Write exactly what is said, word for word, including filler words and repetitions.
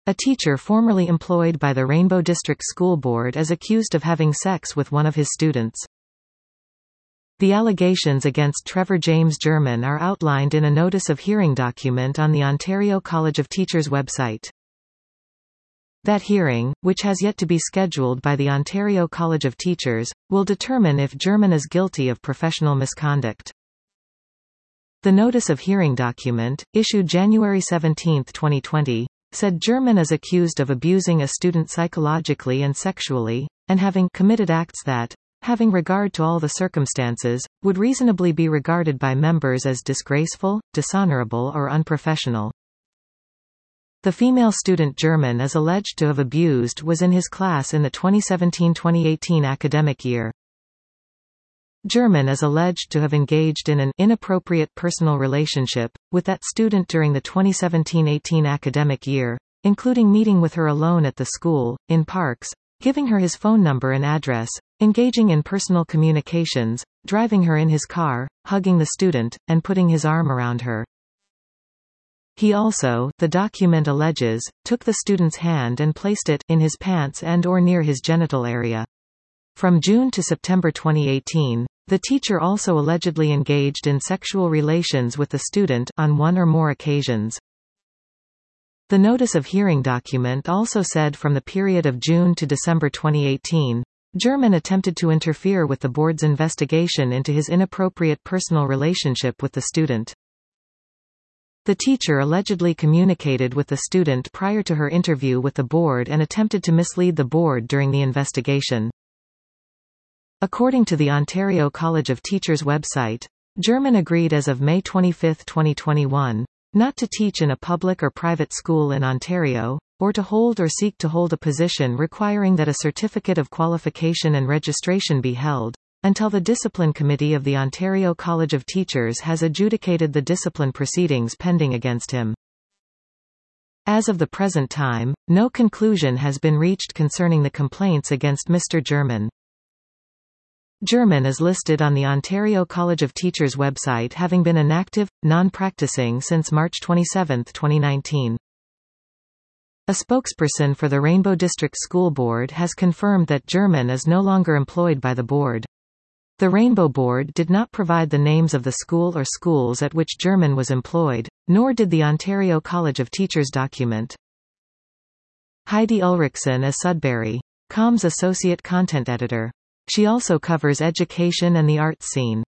A teacher formerly employed by the Rainbow District School Board is accused of having sex with one of his students. The allegations against Trevor James German are outlined in a notice of hearing document on the Ontario College of Teachers website. That hearing, which has yet to be scheduled by the Ontario College of Teachers, will determine if German is guilty of professional misconduct. The notice of hearing document, issued January seventeenth twenty twenty, said German is accused of abusing a student psychologically and sexually, and having committed acts that, having regard to all the circumstances, would reasonably be regarded by members as disgraceful, dishonorable or unprofessional. The female student German is alleged to have abused was in his class in the twenty seventeen twenty eighteen academic year. German is alleged to have engaged in an inappropriate personal relationship with that student during the twenty seventeen eighteen academic year, including meeting with her alone at the school, in parks, giving her his phone number and address, engaging in personal communications, driving her in his car, hugging the student, and putting his arm around her. He also, the document alleges, took the student's hand and placed it in his pants and or near his genital area. From June to September twenty eighteen, the teacher also allegedly engaged in sexual relations with the student on one or more occasions. The notice of hearing document also said from the period of June to December twenty eighteen, German attempted to interfere with the board's investigation into his inappropriate personal relationship with the student. The teacher allegedly communicated with the student prior to her interview with the board and attempted to mislead the board during the investigation. According to the Ontario College of Teachers website, German agreed as of May twenty-fifth twenty twenty-one, not to teach in a public or private school in Ontario, or to hold or seek to hold a position requiring that a certificate of qualification and registration be held, until the Discipline Committee of the Ontario College of Teachers has adjudicated the discipline proceedings pending against him. As of the present time, no conclusion has been reached concerning the complaints against Mister German. German is listed on the Ontario College of Teachers website having been inactive, non-practicing since March twenty-seventh twenty nineteen. A spokesperson for the Rainbow District School Board has confirmed that German is no longer employed by the board. The Rainbow Board did not provide the names of the school or schools at which German was employed, nor did the Ontario College of Teachers document. Heidi Ulrichsen is Sudbury dot com's associate content editor. She also covers education and the arts scene.